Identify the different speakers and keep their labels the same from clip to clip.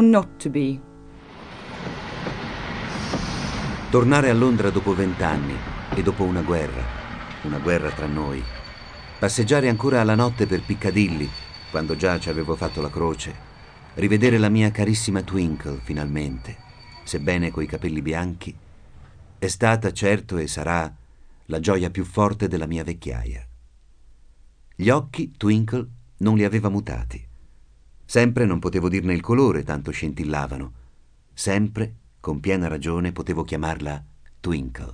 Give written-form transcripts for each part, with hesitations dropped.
Speaker 1: not to be.
Speaker 2: Tornare a Londra dopo 20 anni e dopo una guerra tra noi. Passeggiare ancora alla notte per Piccadilly, quando già ci avevo fatto la croce. Rivedere la mia carissima Twinkle, finalmente, sebbene coi capelli bianchi. È stata, certo, e sarà la gioia più forte della mia vecchiaia. Gli occhi, Twinkle, non li aveva mutati. Sempre non potevo dirne il colore, tanto scintillavano. Sempre, con piena ragione, potevo chiamarla Twinkle.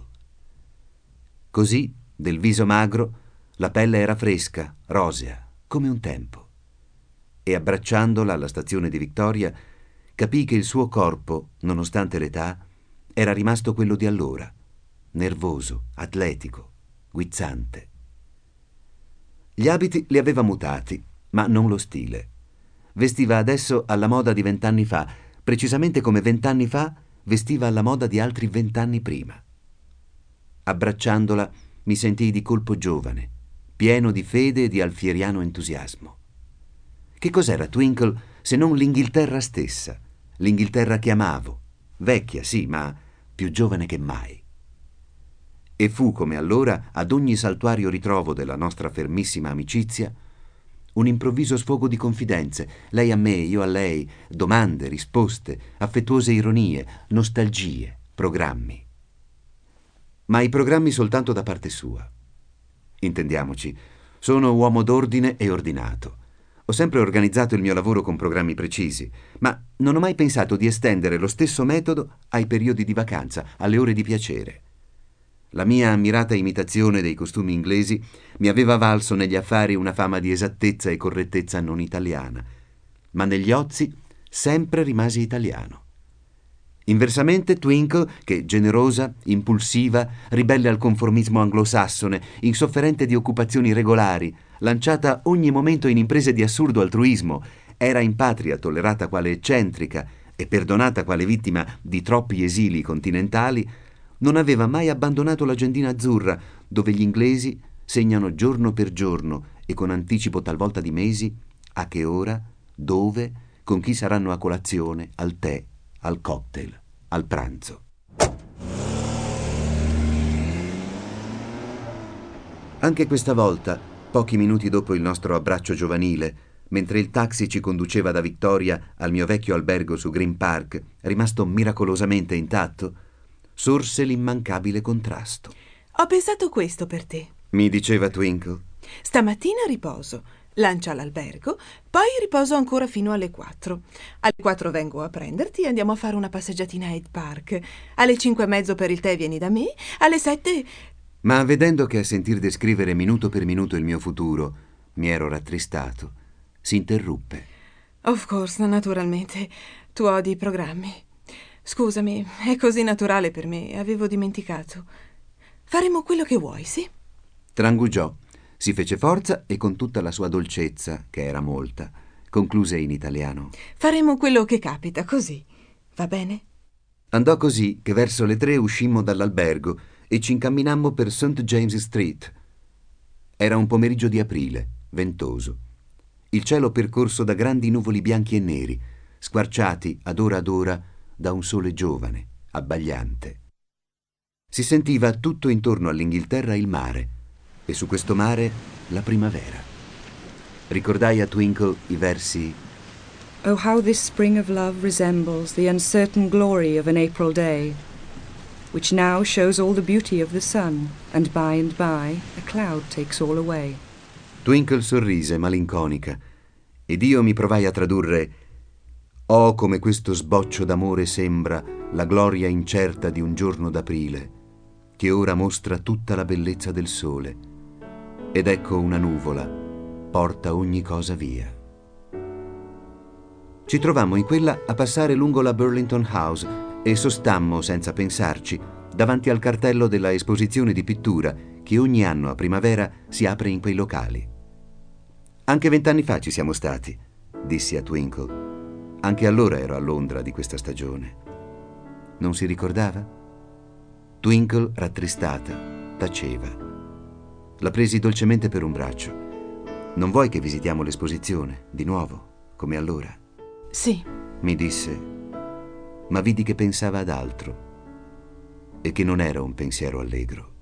Speaker 2: Così, del viso magro, la pelle era fresca, rosea, come un tempo. E abbracciandola alla stazione di Victoria, capii che il suo corpo, nonostante l'età, era rimasto quello di allora, nervoso, atletico, guizzante. Gli abiti li aveva mutati, ma non lo stile. Vestiva adesso alla moda di 20 anni fa, precisamente come 20 anni fa vestiva alla moda di altri 20 anni prima. Abbracciandola mi sentii di colpo giovane, pieno di fede e di alfieriano entusiasmo. Che cos'era Twinkle se non l'Inghilterra stessa, l'Inghilterra che amavo, vecchia sì, ma più giovane che mai. E fu come allora, ad ogni saltuario ritrovo della nostra fermissima amicizia, un improvviso sfogo di confidenze, lei a me, io a lei, domande, risposte, affettuose ironie, nostalgie, programmi. Ma i programmi soltanto da parte sua. Intendiamoci, sono uomo d'ordine e ordinato. Ho sempre organizzato il mio lavoro con programmi precisi, ma non ho mai pensato di estendere lo stesso metodo ai periodi di vacanza, alle ore di piacere. La mia ammirata imitazione dei costumi inglesi mi aveva valso negli affari una fama di esattezza e correttezza non italiana, ma negli ozi sempre rimasi italiano. Inversamente Twinkle, che generosa, impulsiva, ribelle al conformismo anglosassone, insofferente di occupazioni regolari, lanciata ogni momento in imprese di assurdo altruismo, era in patria tollerata quale eccentrica e perdonata quale vittima di troppi esili continentali, non aveva mai abbandonato l'agendina azzurra, dove gli inglesi segnano giorno per giorno e con anticipo talvolta di mesi a che ora, dove, con chi saranno a colazione, al tè, al cocktail, al pranzo. Anche questa volta, pochi minuti dopo il nostro abbraccio giovanile, mentre il taxi ci conduceva da Victoria al mio vecchio albergo su Green Park, rimasto miracolosamente intatto, sorse l'immancabile contrasto.
Speaker 3: Ho pensato questo per te,
Speaker 2: mi diceva Twinkle.
Speaker 3: Stamattina riposo, lancia all'albergo, poi riposo ancora fino alle 4. Alle 4 vengo a prenderti e andiamo a fare una passeggiatina a Hyde Park. Alle 5:30 per il tè vieni da me, alle 7...
Speaker 2: Ma vedendo che a sentir descrivere minuto per minuto il mio futuro mi ero rattristato, si interruppe.
Speaker 3: Of course, naturalmente. Tu odi i programmi. Scusami, è così naturale per me, avevo dimenticato. Faremo quello che vuoi, sì?
Speaker 2: Trangugiò, si fece forza e con tutta la sua dolcezza, che era molta, concluse in italiano.
Speaker 3: Faremo quello che capita, così. Va bene?
Speaker 2: Andò così che verso le 3 uscimmo dall'albergo e ci incamminammo per St. James Street. Era un pomeriggio di aprile, ventoso. Il cielo percorso da grandi nuvoli bianchi e neri, squarciati ad ora da un sole giovane, abbagliante. Si sentiva tutto intorno all'Inghilterra il mare, e su questo mare la primavera. Ricordai a Twinkle i versi
Speaker 1: Oh, how this spring of love resembles the uncertain glory of an April day, which now shows all the beauty of the sun, and by a cloud takes all away.
Speaker 2: Twinkle sorrise malinconica, ed io mi provai a tradurre «Oh, come questo sboccio d'amore sembra la gloria incerta di un giorno d'aprile, che ora mostra tutta la bellezza del sole, ed ecco una nuvola porta ogni cosa via». Ci trovammo in quella a passare lungo la Burlington House e sostammo, senza pensarci, davanti al cartello della esposizione di pittura che ogni anno a primavera si apre in quei locali. «Anche 20 anni fa ci siamo stati», dissi a Twinkle. «Anche allora ero a Londra di questa stagione». Non si ricordava? Twinkle, rattristata, taceva. La presi dolcemente per un braccio. «Non vuoi che visitiamo l'esposizione, di nuovo, come allora?»
Speaker 3: Sì,
Speaker 2: Mi disse, ma vidi che pensava ad altro e che non era un pensiero allegro.